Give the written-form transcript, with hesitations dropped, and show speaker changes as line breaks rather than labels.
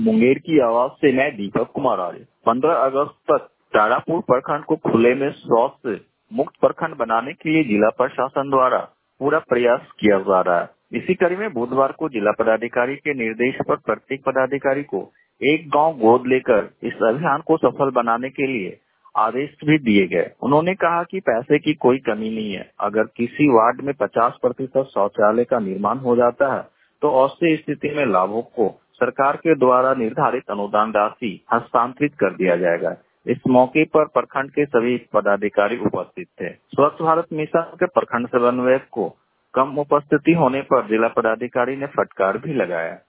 मुंगेर की आवाज से मैं दीपक कुमार आर्य। 15 अगस्त तक तारापुर प्रखंड को खुले में शौच से मुक्त प्रखंड बनाने के लिए जिला प्रशासन द्वारा पूरा प्रयास किया जा रहा है। इसी कड़ी में बुधवार को जिला पदाधिकारी के निर्देश पर प्रत्येक पदाधिकारी को एक गांव गोद लेकर इस अभियान को सफल बनाने के लिए आदेश भी दिए गए। उन्होंने कहा कि पैसे की कोई कमी नहीं है। अगर किसी वार्ड में 50% शौचालय का निर्माण हो जाता है तो ऐसी स्थिति में लाभुक को सरकार के द्वारा निर्धारित अनुदान राशि हस्तांतरित कर दिया जाएगा। इस मौके पर प्रखंड के सभी पदाधिकारी उपस्थित थे। स्वच्छ भारत मिशन के प्रखंड समन्वयक को कम उपस्थिति होने पर जिला पदाधिकारी ने फटकार भी लगाया।